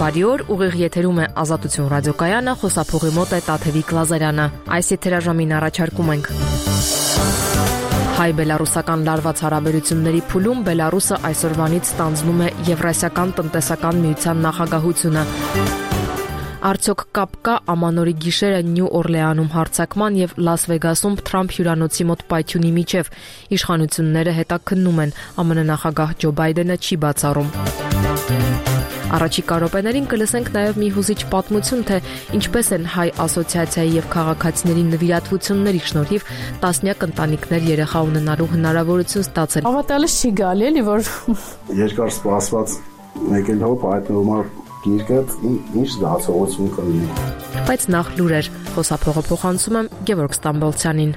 Բարի օր, ուղիղ եթերում է Ազատություն ռադիոկայանը, խոսափողի մոտ է Տաթևիկ Լազարյանը։ Այս եթերաժամին առաջարկում ենք հայ-բելարուսական լարված հարաբերությունների փուլում Բելարուսը այսօրվանից ստանձնում է Եվրասիական տնտեսական միության նախագահությունը։ Արդյոք կապ կա ամանորի գիշերը Նյու Օրլեանում հարձակման եւ Լաս Վեգասում Թրամփ հյուրանոցի մոտ պայթյունի միջև։ Իշխանությունները հետաքննում են, ԱՄՆ նախագահ Ջո Բայդենը չի բացառում։ Առաջիկա րոպեներին կլսենք նաև մի հուզիչ պատմություն, թե ինչպես են հայ ասոցիացիայի եւ քաղաքացիների նվիրատվությունների շնորհիվ տասնյակ ընտանիքներ երեխա ունենալու հնարավորություն ստացել։ Հավատալից չի գալի, էլի որ երկար սպասված մեկ էլ հոп հայտնվում է գիրքը, ինչ զգացողություն կլինի։ Բայց նախ լուրեր, խոսափողը փոխանցում եմ Գևորգ Ստամբոլցյանին։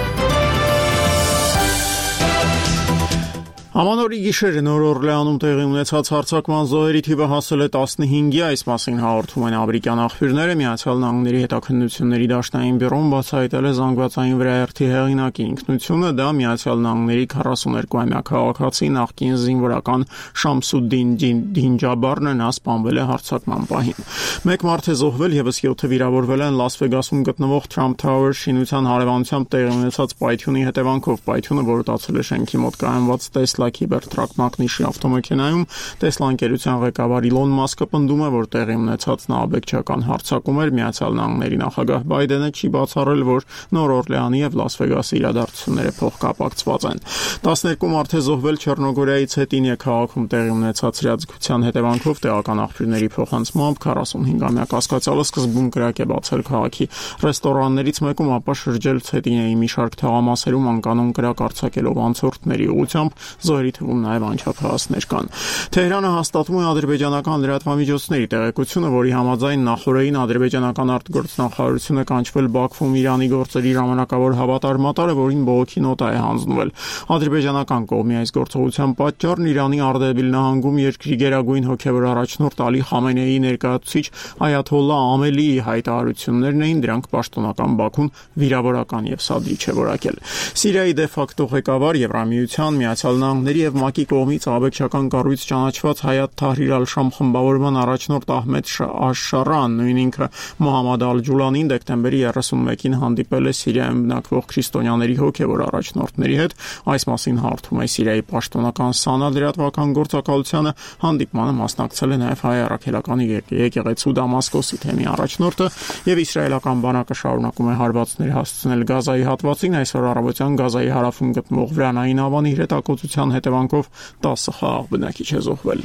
Ամանորի գիշերը Նոր Օրլեանում տեղի ունեցած հարձակման զոհերի թիվը հասել է 15-ի, այս մասին հաղորդում են ամերիկյան աղբյուրները։ Միացյալ Նահանգների հետաքննությունների դաշնային բյուրոն բացահայտել է զանգվածային վրայերթի հեղինակի ինքնությունը, դա Միացյալ Նահանգների 42-ամյա քաղաքացի նախկին զինվորական Շամսուդդին Դինջաբարն է, նա սպանվել է հարձակման պահին։ Մեկ մարդ է զոհվել, եւս 7-ը վիրավորվել են Լաս Վեգասում գտնվող Trump Tower շինության հարևանությամբ տեղի ունեցած պայթյունի հետևանքով։ Պայթյունը որոտացել է շենքի մոտ կայանված Tesla Cybertruck մակնիշի ավտոմեքենայում։ Tesla ընկերության ղեկավար Իլոն Մասկը պնդում է, որ տեղի ունեցած նահաբեկչական հարձակում էր։ Միացյալ Նահանգների նախագահ Բայդենը չի բացառել, որ Նոր Օրլեանի եւ Լաս Վեգասի իրադարձությունները փոխկապակցված են։ 12 մարդ է զոհվել Չեռնոգորիայի Ցետինե քաղաքում տեղի ունեցած իրազեկության հետևանքով։ Տեղական աղբյուրների փոխանցմամբ 45-ամյա կասկածյալը սկզբում կրակ է բացել քաղաքի ռեստորաններից մեկում, ապա շրջել Ցետինեի մի շարք թաղամասերում անկանոն կրակ արձակելով անցորդների ուղղությամբ։ Զոհերի թվում նաև անչափահասներ կան։ Թեհրանը հաստատում է ադրբեջանական լրատվամիջոցների տեղեկությունը, որի համաձայն նախորդին ադրբեջանական արտգործնախարարությունը կանչվել Բաքվում Իրանի գործերի ժամանակավոր հավատարմատարը, որին բողոքի նոտա է հանձնվել։ Ադրբեջանական կողմի այս գործողության պատճառն Իրանի Արդեբիլ նահանգում երկրի գերագույն հոգևոր առաջնորդ Ալի Խամենեիի ներկայացուցիչ Այաթոլլա Ամելիի հայտարարություններն էին, դրանք պաշտոնական Բաքուն վիրավորական եւ սադրիչ է որակել։ Սիրիայի դե ֆակտո ղեկավար Եվրամիության, Միացյալ Նահանգների եւ ՄԱԿ-ի կողմից աբեկչական կառույց ճանաչված Հայաթ Թահրիր ալ-Շամ խմբավորման առաջնորդ Ահմեդ Աշշարան, նույն ինքը Մոհամմադ Ալ-Ջուլանին դեկտեմբերի 31-ին հանդիպել է Սիրիայում բնակվող քրիստոնյաների հոգևոր առաջնորդների հետ։ Այս մասին հաղորդում է Սիրիայի պաշտոնական Սանա լրատվական գործակալությանը։ Հանդիպմանը մասնակցել է նաև հայ առաքելական եկեղեցու Դամասկոսի թեմի առաջնորդը եւ իսրայելական բանակը շարունակում է հարվածներ հասցնել Գազայի հատվածին։ Այսօր առավոտյան Գազայի հարավում գտնվող վրանային ավանի հետակոծության հետևանքով 10 խաղաղ բնակիչ է զոհվել։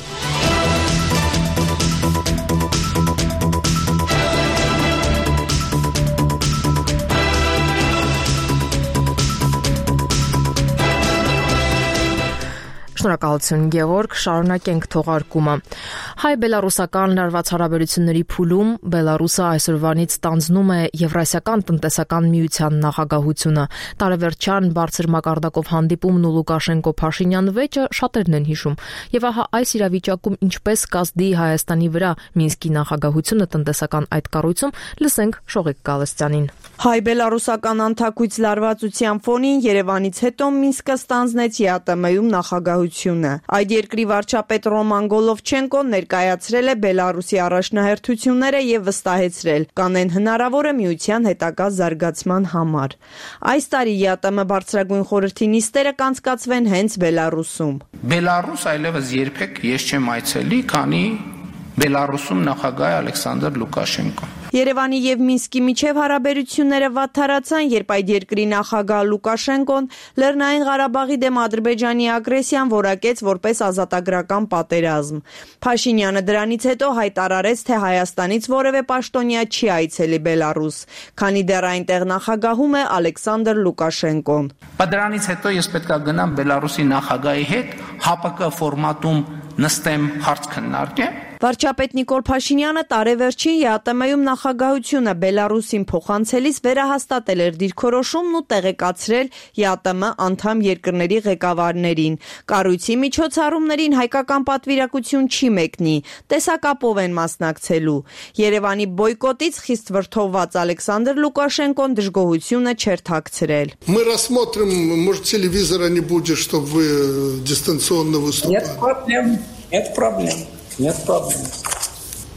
Շնորհակալություն Գևորգ, շարունակենք թողարկումը։ Հայ-բելարուսական լարված հարաբերությունների փուլում Բելարուսը այսօրվանից ստանձնում է Եվրասիական տնտեսական միության նախագահությունը։ Տարեվերջյան բարձր մակարդակով հանդիպումն ու Լուկաշենկո-Փաշինյան վեճը շատերն են հիշում։ Եվ ահա այս իրավիճակում ինչպես կազդի Հայաստանի վրա Մինսկի նախագահությունը տնտեսական այդ կառույցում, լսենք Շողիկ Գալստյանին։ Հայ-բելարուսական անթակույց լարվածության ֆոնին Երևանից հետո Մինսկը ստանձնեց ԵԱՏՄ-ում նախագահությունը։ Այդ երկրի վարչապետ Ռոման Գոլովչենկոն ներկայացրել է Բելարուսի առաջնահերթությունները եւ վստահեցրել, կանեն հնարավորը միության հետագա զարգացման համար։ Այս տարի ԵԱՏՄ բարձրագույն խորհրդի նիստերը կանցկացվեն հենց Բելարուսում։ Բելարուս այլևս երբեք ես չեմ այցելի, քանի Բելարուսում նախագահ է Ալեքսանդր Լուկաշենկոն։ Երևանի եւ Մինսկի միջև հարաբերությունները վատթարացան, երբ այդ երկրի նախագահ Լուկաշենկոն Լեռնային Ղարաբաղի դեմ Ադրբեջանի ագրեսիան որակեց որպես ազատագրական պատերազմ։ Փաշինյանը դրանից հետո հայտարարեց, թե Հայաստանից որևէ պաշտոնյա չի այցելի Բելարուս, քանի դեռ այնտեղ նախագահում է Ալեքսանդր Լուկաշենկոն։ Դրանից հետո ես պետք է գնամ Բելարուսի նախագահի հետ ՀԱՊԿ ֆորմատում նստեմ, հարց քննարկեմ։ Վարչապետ Նիկոլ Փաշինյանը տարեվերջին ԵԱՏՄ-ում նախագահությունը Բելարուսին փոխանցելիս վերահաստատել էր դիրքորոշումն ու տեղեկացրել ԵԱՏՄ անդամ երկրների ղեկավարներին։ Կառույցի միջոցառումներին հայկական պատվիրակություն չի մեկնի, տեսակապով են մասնակցելու։ Երևանի բոյկոտից խիստ վրդովված Ալեքսանդր Լուկաշենկոն դժգոհությունը չէր թաքցրել։ Мы рассмотрим, может, телевизора не будет, чтобы вы дистанционно выступали. Нет проблем. Нет проблем.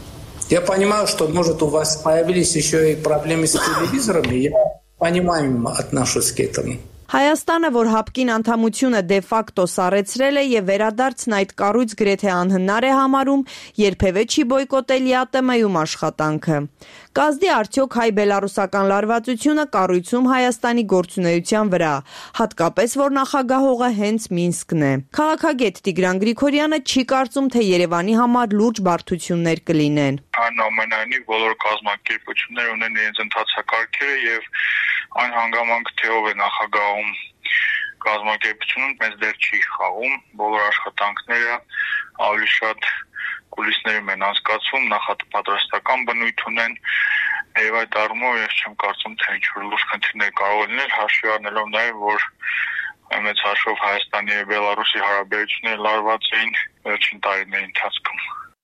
Я понимаю, что, может, у вас появились еще и проблемы с телевизорами. Я понимаю, отношусь к этому. Հայաստանը, որ հապկին անդամությունը դե ֆակտո սառեցրել է եւ վերադարձն այդ կառույց գրեթե անհնար է համարում, երբևէ չի բոյկոտել ԵԱՏՄ-ում աշխատանքը։ Կազդի արդյոք հայ-բելարուսական լարվածությունը կառույցում Հայաստանի գործունեության վրա, հատկապես որ նախագահողը հենց Մինսկն է։ Քաղաքագետ Տիգրան Գրիգորյանը չի կարծում, թե Երևանի համար լուրջ բարդություններ կլինեն։ Այնուամենայնիվ բոլոր կազմակերպությունները ունեն իրենց ընթացակարգերը եւ այն հանգամանքը թե ով է նախագահում կազմակերպությունում մեծ դեր չի խաղում, բոլոր աշխատանքները ավելի շատ կուլիսներում են անցկացվում, նախապատրաստական բնույթ ունեն եւ այդ առումով ես չեմ կարծում, թե ինչ-որ լուրջ խնդիրներ կարող լինել, հաշվի առնելով նաեւ, որ մեծ հաշվով Հայաստանի եւ Բելարուսի հարաբերությունները լարված էին վերջին տարիների ընթացքում։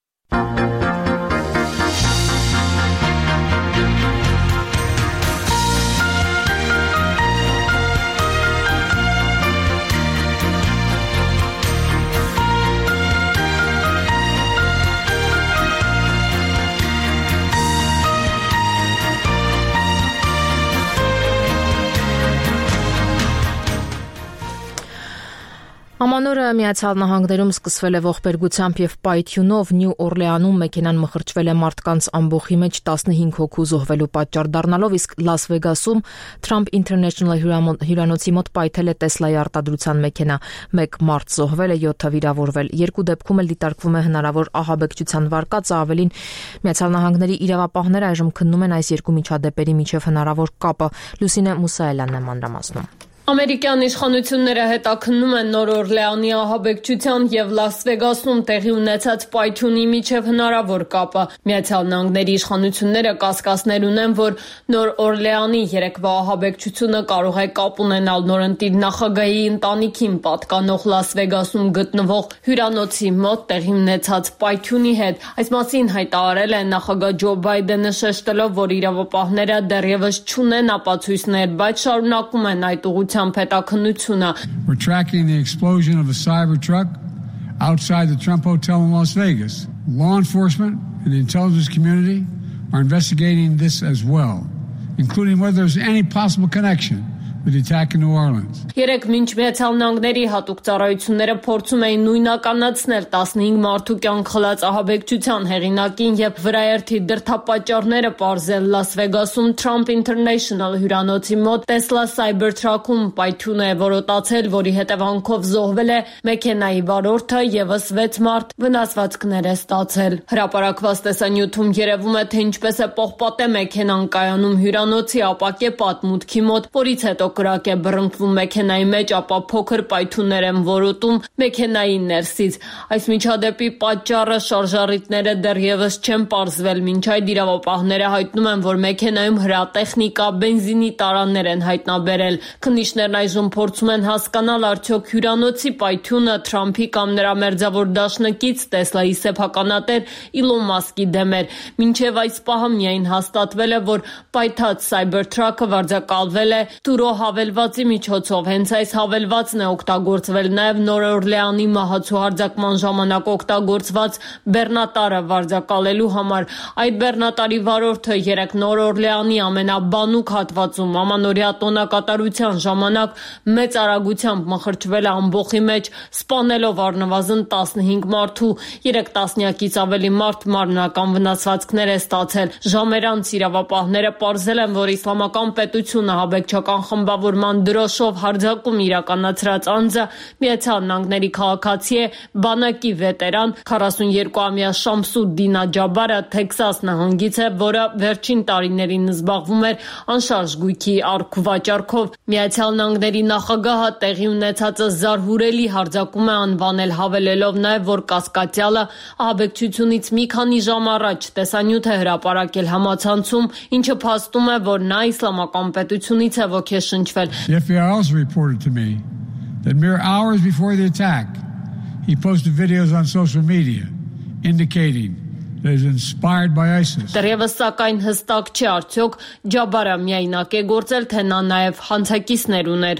Ամանորը Միացյալ Նահանգներում սկսվել է ողբերգությամբ եւ պայթյունով Նյու Օրլեանում մեքենան մխրճվել է մարդկանց ամբոխի մեջ 15 հոգու զոհվելու պատճառ դառնալով, իսկ Լաս Վեգասում Trump International հյուրանոցի մոտ պայթել է Տեսլայի արտադրության մեքենա։ 1 մարդ զոհվել է, 7-ը վիրավորվել։ Երկու դեպքում էլ դիտարկվում է հնարավոր ահաբեկչության վարկածը, ավելին Միացյալ Նահանգների իրավապահները այժմ քննում են այս երկու միջադեպերի միջև հնարավոր կապը։ Լուսինե Մուսայելյանն է մանրամասնում։ Ամերիկյան իշխանությունները հետաքննում են Նոր Օրլեանի ահաբեկչության եւ Լաս Վեգասում տեղի ունեցած պայթյունի միջև հնարավոր կապը։ Միացյալ Նահանգների իշխանությունները կասկածներ ունեն, որ Նոր Օրլեանի երեկվա ահաբեկչությունը կարող է կապ ունենալ նորընտիր նախագահի ընտանիքին պատկանող Լաս Վեգասում գտնվող հյուրանոցի մոտ տեղի ունեցած պայթյունի հետ։ Այս մասին հայտարարել է նախագահ Ջո Բայդենը, շեշտելով, որ իրավապահները դեռևս չունեն ապացույցներ, բայց շարունակում են այդ ուղղությամբ հետաքննությունը։ We're tracking the explosion of a Cybertruck outside the Trump Hotel in Las Vegas. Law enforcement and the intelligence community are investigating this as well, including whether there's any possible connection with the attack in New Orleans. Երեք մինչ Միացյալ Նահանգների հատուկ ծառայությունները փորձում էին նույնականացնել 15 մարդու կյանք խլած ահաբեկչության հեղինակին եւ վրաերթի դրդապատճառները պարզել Լաս Վեգասում Trump International հյուրանոցի մոտ Tesla Cybertruck-ում պայթյուն է որոտացել, որի հետևանքով զոհվել է մեքենայի վարորդը, եւս 6 մարդ վնասվածքներ է ստացել։ Հրապարակված տեսանյութում երևում է, թե ինչպես է պողպատե մեքենան կայանում հյուրանոցի ապակե պատմուտքի մոտ, որից հետո կրակ է բռնկվում մեքենայի մեջ, ապա փոքր պայթյուններ են որոտում մեքենայի ներսից։ Այս միջադեպի պատճառը շարժառիթները դեռևս չեն պարզվել, մինչ այդ իրավապահները հայտնում են, որ մեքենայում հրատեխնիկա, բենզինի տարաներ են հայտնաբերել։ Քննիչներն այժմ փորձում են հասկանալ, արդյոք հյուրանոցի պայթյունը Թրամփի կամ նրա մերձավոր դաշնակից Տեսլայի սեփականատեր Իլոն Մասկի դեմ էր։ Մինչև այս պահը միայն հաստատվել է, որ պայթած Cybertruck-ը վարձակալվել է Տուրո հավելվածի միջոցով։ Հենց այս հավելվածն է օգտագործվել նաև Նոր Օրլեանի մահացու հարձակման ժամանակ օգտագործված բեռնատարը վարձակալելու համար։ Այդ բեռնատարի վարորդը երեք Նոր Օրլեանի ամենաբանուկ հատվածում ամանորյա տոնակատարության ժամանակ մեծ արագությամբ մխրճվել է ամբոխի մեջ, սպանելով առնվազն 15 մարդու, 3 տասնյակից ավելի մարդ մարմնական վնասվածքներ է ստացել։ Ժամեր անց իրավապահները պարզել են, որ իսլամական պետությունը ահաբեկչական խմբավորման դրոշով հարձակում իրականացրած անձը Միացյալ Նահանգների քաղաքացի է, բանակի վետերան 42-ամյա Շամսուդդին Աջաբարը Թեքսաս նահանգից է, որը վերջին տարիներին զբաղվում էր անշարժ գույքի առքուվաճառքով։ Միացյալ Նահանգների նախագահը տեղի ունեցածը զարհուրելի հարձակում է անվանել, հավելելով նաև, որ կասկածյալը ահաբեկչությունից մի քանի ժամ առաջ տեսանյութ է հրապարակել համացանցում, ինչը փաստում է, որ նա իսլամական պետությունից է ոգեշնչվել։ The FBI also reported to me that mere hours before the attack, he posted videos on social media indicating that he was inspired by ISIS. Դեռևս սակայն հստակ չէ արդյոք Ջաբարը միայնակ է գործել, թե նա նաև հանցակիցներ ուներ։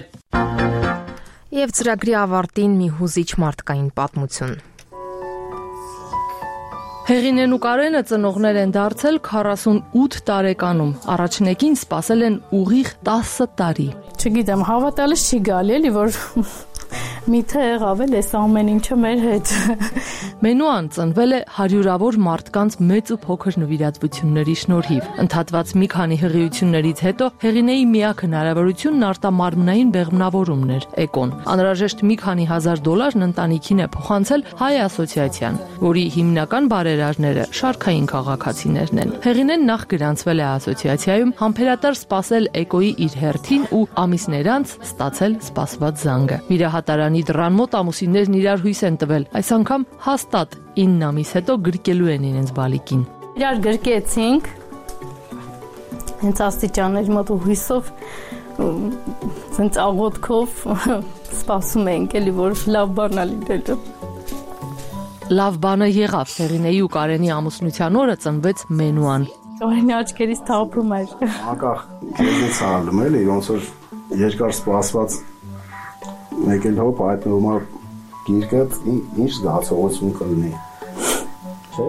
Եվ ծրագրի ավարտին մի հուզիչ մարդկային պատմություն։ Հեղինեն ու Կարենը ծնողներ են դարձել 48 տարեկանում, առաջնեկին սպասել են ուղիղ 10 տարի։ Չգիտեմ, հավատալս չի գալի էլի, որ միթե եղավ էլ այս ամեն ինչը մեր հետ։ Մենուան ծնվել է հարյուրավոր մարդկանց մեծ ու փոքր նվիրատվությունների շնորհիվ։ Ընդհատված մի քանի հղիություններից հետո Հեղինեի միակ հնարավորությունն արտամարմնային բեղմնավորումն էր՝ էկոն։ Անհրաժեշտ մի քանի $1000-ն ընտանիքին է փոխանցել Հայ ասոցիացիան, որի հիմնական բարերարները շարքային քաղաքացիներն են։ Հեղինեն նախ գրանցվել է ասոցիացիայում, համբերատար սպասել էկոյի իր հերթին ու ամիսներ անց ստացել սպասված զանգը։ Վիրահատարանի դռան մոտ ամուսիններն իրար հույս են տվել, այս անգամ հաստատ 9 ամիս հետո գրկելու են իրենց բալիկին։ Իրար գրկեցինք, հենց աստիճանների մոտ ու հույսով, հենց աղոթքով սպասում ենք էլի, որ լավ բան ա լինելու։ Լավ բանը եղավ, Հեղինեի ու Կարենի ամուսնության օրը ծնվեց Մենուան։ Կարենի աչքերից թափում էր։ Անկախ քեզից ալում էլի, ոնց որ երկար սպասված մեկ էլ հոպ հայտնվում է գիրկը, ինչ զգացողություն կլինի։ Չէ՞։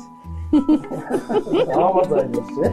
Ահավասարի չէ։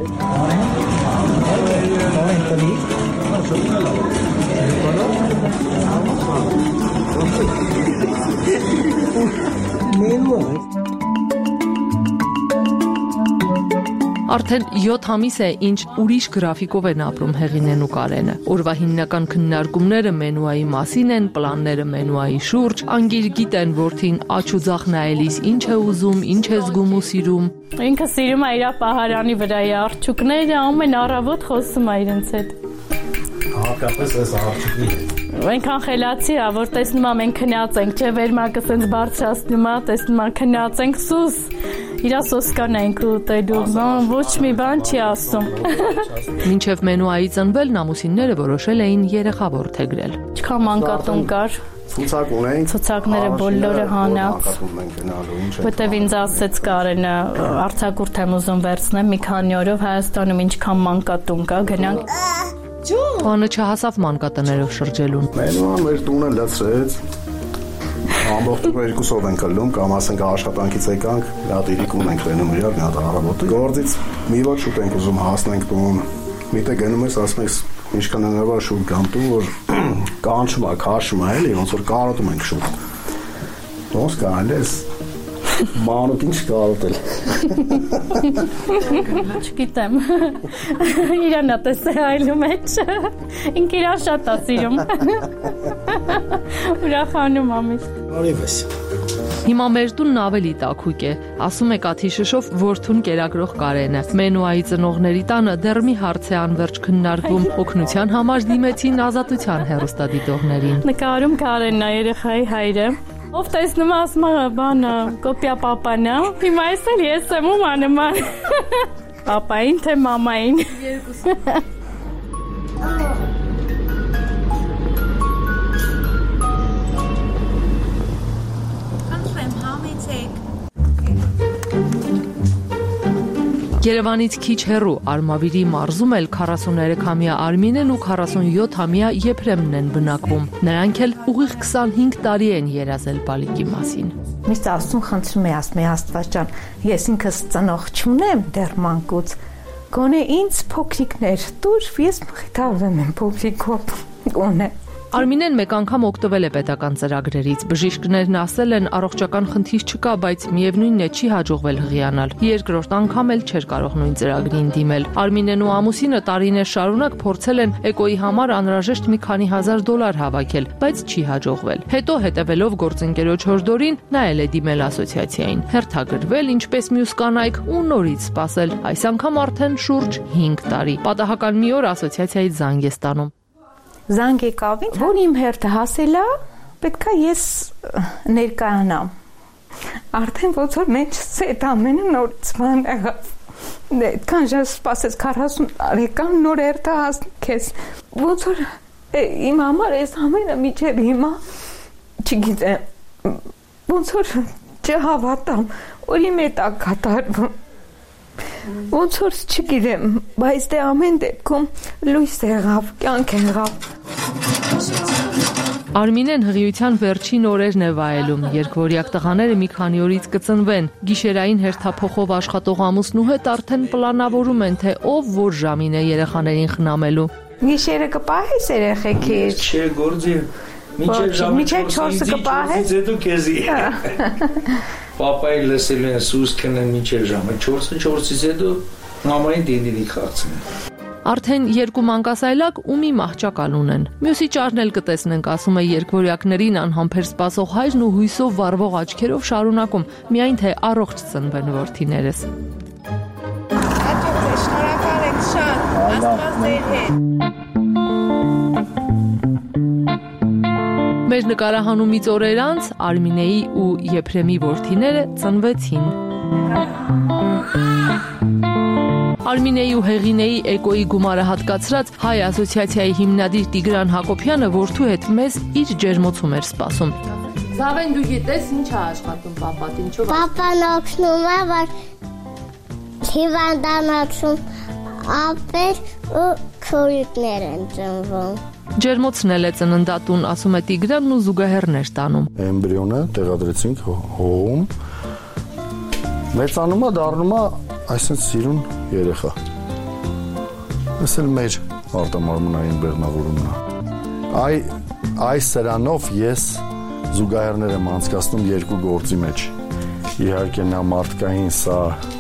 Արդեն 7 ամիս է, ինչ ուրիշ գրաֆիկով են ապրում Հեղինեն ու Կարենը։ Օրվա հիմնական քննարկումները Մենուայի մասին են, պլանները Մենուայի շուրջ, անգիր գիտեն որդին աչ ու ձախ նայելիս ինչ է ուզում, ինչ է զգում ու սիրում։ Ինքը սիրում է իր պահարանի վրայի աղջիկները, ամեն առավոտ խոսում է իրենց հետ։ Հակապես այս աղջիկի հետ։ Այնքան խելացի է, որ տեսնում եմ մենք քնած ենք, չէ, վերմակը սենց բարձրացնում է, տեսնում եմ քնած ենք սուս։ Իրա սոսկան ենք ուտելու, ոչ մի բան չի ասում։ Մինչև Մենուայի ծնվելն ամուսինները որոշել էին երեխա որդեգրել։ Ինչքան մանկատուն կար։ Ցուցակ ունենք։ Ցուցակները բոլորը հանած։ Որտեվ ինձ ասեց Կարենը, արձակուրդ եմ ուզում վերցնեմ մի քանի օրով Հայաստանում ինչքան մանկատուն կա, գնանք։ Բանը չհասավ մանկատներով շրջելուն։ Մենուան մեր տունը լցրեց։ Ամբողջ երկուսով ենք ելնում, կամ ասենք աշխատանքից եկանք, մի հատ իրիկում ենք տենում իրար, մի հատ առավոտը։ Գործից մի ոտ շուտ ենք ուզում հասնենք տուն։ Միտը գնում ես, ասում ես, ինչքան հնարավոր շուտ գամ տուն, որ կանչում է, քաշում է, էլի, ոնց որ կարոտում ենք շուտ։ Ոնց կարելի է մանուկ ինչ կարոտել։ Չգիտեմ։ Իրան է տեսել այլու մեջ։ Ինքը իրան շատ է սիրում։ Ուրախանում ամիստ։ Արիվես։ Հիմա մեր տունն ավելի տաքուկ է, ասում է կաթի շշով որդուն կերակրող Կարենը։ Մենուայի ծնողների տանը դեռ մի հարց է անverջ քննարկվում, օգնության համար դիմեցին ազատության հեռուստադիտողներին։ Նկարում Կարենն է, երեխայի հայրը։ Ով տեսնում է, ասում է, բանը, կոպիա պապան է։ Հիմա ես եմ ում անման։ Պապային թե մամային։ Երկուսը։ Երևանից քիչ հեռու Արմավիրի մարզում էլ 43-ամյա Արմինեն ու 47-ամյա Եփրեմն են բնակվում։ Նրանք էլ ուղիղ 25 տարի են երազել բալիկի մասին։ Միշտ ասում խնդրում է, ասում է Աստված ջան, ես ինքս ծնող չունեմ դեռ մանկուց։ Գոնե ինձ փոքրիկներ դուր, ես մխիթարվում եմ փոքրիկով։ Գոնե Արմինեն մեկ անգամ օգտվել է պետական ծրագրերից։ Բժիշկներն ասել են առողջական խնդիր չկա, բայց միևնույնն է չի հաջողվել հղիանալ։ Երկրորդ անգամ էլ չէր կարող նույն ծրագրին դիմել։ Արմինեն ու ամուսինը տարիներ շարունակ փորձել են էկոյի համար անհրաժեշտ մի քանի $1000 հավաքել, բայց չի հաջողվել։ Հետո հետևելով գործընկերոջ հորդորին նայել է դիմել ասոցիացիային, հերթագրվել ինչպես մյուս կանայք ու նորից սպասել։ Այս անգամ արդեն շուրջ 5 տարի։ Պատահական մի օր ասոցիացիայից զանգ է ստանում։ Զանգ եկավ, որ իմ հերթը հասել է, պետքա ես ներկայանամ։ Արդեն ոնց որ մեջ այդ ամենը նորից բան եղավ։ Այդքան ժամ սպասեց 40 տարեկան նոր հերթը հասնի քեզ։ Ոնց որ իմ համար այս ամենը միջև հիմա չգիտեմ։ Ոնց որ չհավատամ, որ իմ հետ է կատարվում։ Ոնց որ չգիտեմ, բայց դե ամեն դեպքում լույս եղավ, կյանք եղավ։ Արմինեն հղիության վերջին օրերն է վայելում, երկվորյակ տղաները մի քանի օրից կծնվեն։ Գիշերային հերթափոխով աշխատող ամուսնու հետ արդեն պլանավորում են, թե ով որ ժամին է երեխաներին խնամելու։ Գիշերը կպահես երեխեքից։ Չէ, գործի։ Միջև 4-ը կպահես։ Դու քեզի։ Պապայի լսել են սուս կնեն միջև ժամը 4-ը 4-ից հետո մամային դինդի խաղցնեն։ Արդեն 2 մանկասայլակ ու մի մահճակալ ունեն։ Մյուսի ճարն էլ կտեսնենք, ասում է երկվորյակներին անհամբեր սպասող հայրն ու հույսով վառվող աչքերով շարունակում, միայն թե առողջ ծնվեն որդիներս։ Շնորհակալ ենք շատ, Աստված ձեր հետ։ Մեր նկարահանումից օրեր անց Արմինեի ու Եփրեմի որդիները ծնվեցին։ Արմինեի ու Հեղինեի էկոյի գումարը հատկացրած հայ ասոցիացիայի հիմնադիր Տիգրան Հակոբյանը որդու հետ մեզ իր ջերմոցում էր սպասում։ Զավեն, դու գիտես ինչ է աշխատում պապատ, ինչով։ Պապան օգնում է, որ հիվանդանոցում ապեր ու քույրիկներ են ծնվում։ Ջերմոցն էլ է ծննդատուն, ասում է Տիգրանն ու զուգահեռներ տանում։ Էմբրիոնը տեղադրեցինք հողում։ Մեծանում է, դառնում է այսինքն սիրուն երեխա։ Այս էլ մեր արտամարմնային բեղմնավորումն է։ Այս սրանով ես զուգահեռներ եմ անցկացնում 2 գործի մեջ։ Իհարկե նա մարդկային սա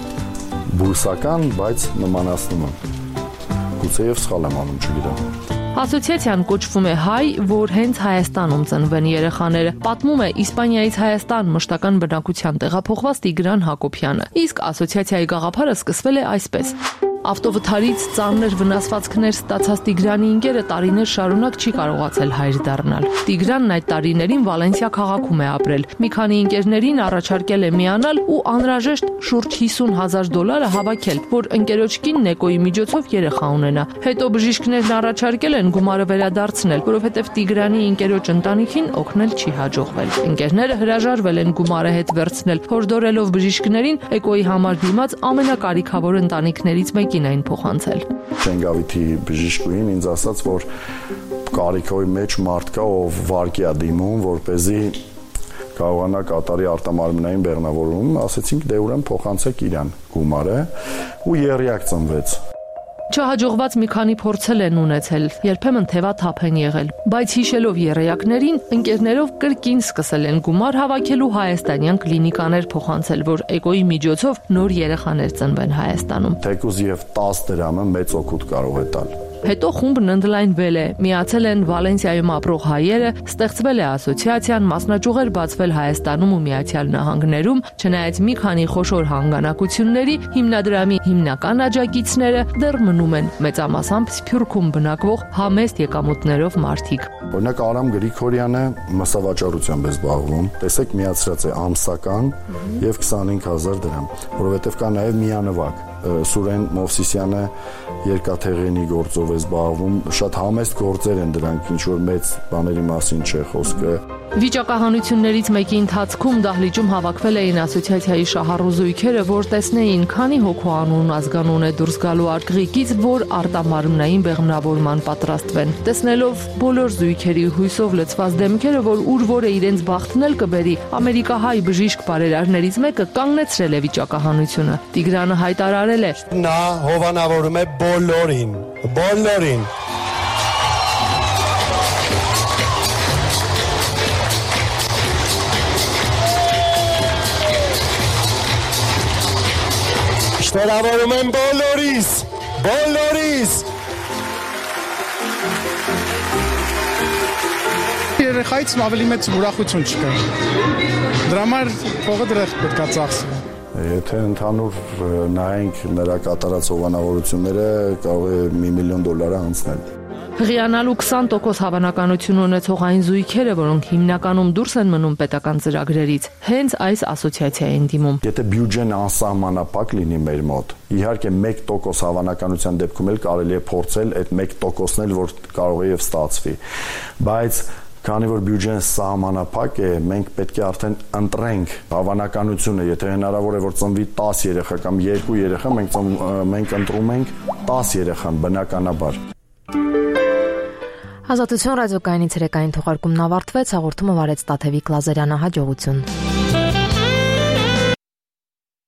բուսական, բայց նմանացնում եմ։ Գուցե եւ սխալ եմ անում, չգիտեմ։ Ասոցիացիան կոչվում է Հայ, որ հենց Հայաստանում ծնվեն երեխաները, պատմում է Իսպանիայից Հայաստան մշտական բնակության տեղափոխված Տիգրան Հակոբյանը։ Իսկ ասոցիացիայի գաղափարը սկսվել է այսպես. Ավտովթարից ծանր վնասվածքներ ստացած Տիգրանի ընկերը տարիներ շարունակ չի կարողացել հայր դառնալ։ Տիգրանն այդ տարիներին Վալենսիա քաղաքում է ապրել։ Մի քանի ընկերներին առաջարկել է միանալ ու անհրաժեշտ շուրջ $50,000 հավաքել, որ ընկերոջ կինն էկոյի միջոցով երեխա ունենա։ Հետո բժիշկներն առաջարկել են գումարը վերադարձնել, որովհետև Տիգրանի ընկերոջ ընտանիքին օգնել չի հաջողվել։ Ընկերները հրաժարվել են գումարը հետ վերցնել, հորդորելով բժիշկներին էկոյի համար դիմաց ամենակարիքավոր ընտանիքներից մեկին այն փոխանցել։ Շենգավիթի բժիշկուհին ինձ ասաց, որ կարիքովի մեջ մարդ կա, ով վարկի է դիմում, որպեսզի կարողանա կատարի արտամարմնային բեղմնավորում, ասեցինք դե ուրեմն փոխանցեք իրան գումարը ու երրյակ ծնվեց։ Չհաջողված մի քանի փորձել են ունեցել, երբեմն թևաթափ են եղել, բայց հիշելով երեյակներին, ընկերներով կրկին սկսել են գումար հավաքելու հայաստանյան կլինիկաներ փոխանցել, որ էկոյի միջոցով նոր երեխաներ ծնվեն Հայաստանում։ Թեկուզ եւ 10 դրամը մեծ օգուտ կարող է տալ։ Հետո խումբն ընդլայնվել է, միացել են Վալենսիայում ապրող հայերը, ստեղծվել է ասոցիացիան, մասնաճյուղեր բացվել Հայաստանում ու Միացյալ Նահանգներում, չնայած մի քանի խոշոր հանգանակությունների, հիմնադրամի հիմնական աջակիցները դեռ մնում են մեծամասամբ Սփյուռքում բնակվող համեստ եկամուտներով մարդիկ։ Օրինակ Արամ Գրիգորյանը մսավաճառությամբ է զբաղվում, տեսեք միացրած է ամսական եւ 25,000 դրամ, որովհետեւ կա նաեւ միանվագ։ Սուրեն Մովսիսյանը երկաթեղենի գործով է զբաղվում, շատ համեստ գործեր են դրանք, ինչ որ մեծ բաների մասին չէ խոսքը։ Վիճակահանություններից մեկի ընթացքում դահլիճում հավաքվել էին ասոցիացիայի շահառուզույքերը, որ տեսնեին քանի հոգու անուն ազգանուն է դուրս գալու արգղիկից, որ արտամարմնային բեղմնավորման պատրաստվեն։ Տեսնելով բոլոր զույգերի հույսով լցված դեմքերը, որ ուր որ է իրենց բախտն էլ կբերի, ամերիկահայ բժիշկ բարերարներից մեկը կանգնեցրել է վիճակահանությունը։ Տիգրանը հայտարարել է. Նա հովանավորում է բոլորին։ Շնորհավորում եմ բոլորիս։ Երեխայից ավելի մեծ ուրախություն չկա։ Դրա համար փողը դրախտ պետք է ծախսի։ Եթե ընդհանուր նայենք նրա կատարած հովանավորությունները, կարող է $1 միլիոն անցնել։ Հղիանալու 20% հավանականություն ունեցող այն զույգերը, որոնք հիմնականում դուրս են մնում պետական ծրագրերից, հենց այս ասոցիացիա են դիմում։ Եթե բյուջեն անսահմանափակ լինի մեր մոտ, իհարկե 1% հավանականության դեպքում էլ կարելի է փորձել այդ 1%-ն էլ, որ կարող է եւ ստացվի։ Բայց քանի որ բյուջեն սահմանափակ է, մենք պետք է արդեն ընտրենք հավանականությունը, եթե հնարավոր է որ ծնվի 10 երեխա կամ 2 երեխա, մենք ընտրում ենք 10 երեխան բնականաբար։ Ազատություն ռադիոկայանի ցերեկային թողարկումն ավարտվեց, հաղորդումը վարեց Տաթևիկ Լազարյանը, հաջողություն։